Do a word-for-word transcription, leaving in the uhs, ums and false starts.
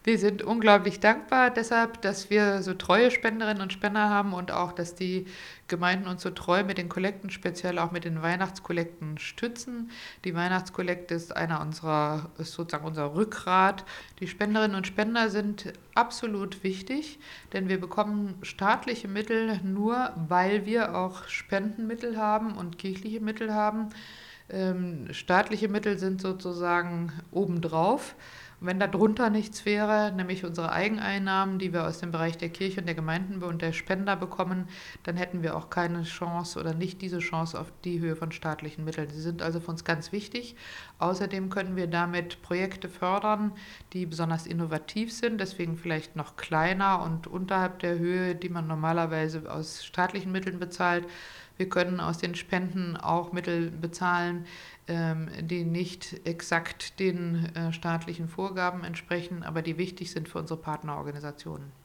Wir sind unglaublich dankbar deshalb, dass wir so treue Spenderinnen und Spender haben und auch, dass die Gemeinden uns so treu mit den Kollekten, speziell auch mit den Weihnachtskollekten stützen. Die Weihnachtskollekte ist einer unserer, ist sozusagen unser Rückgrat. Die Spenderinnen und Spender sind absolut wichtig, denn wir bekommen staatliche Mittel nur, weil wir auch Spendenmittel haben und kirchliche Mittel haben. Ähm, staatliche Mittel sind sozusagen obendrauf. Und wenn darunter nichts wäre, nämlich unsere Eigeneinnahmen, die wir aus dem Bereich der Kirche und der Gemeinden und der Spender bekommen, dann hätten wir auch keine Chance oder nicht diese Chance auf die Höhe von staatlichen Mitteln. Sie sind also für uns ganz wichtig. Außerdem können wir damit Projekte fördern, die besonders innovativ sind, deswegen vielleicht noch kleiner und unterhalb der Höhe, die man normalerweise aus staatlichen Mitteln bezahlt. Wir können aus den Spenden auch Mittel bezahlen, ähm, die nicht exakt den äh, staatlichen Vorgaben entsprechen, aber die wichtig sind für unsere Partnerorganisationen.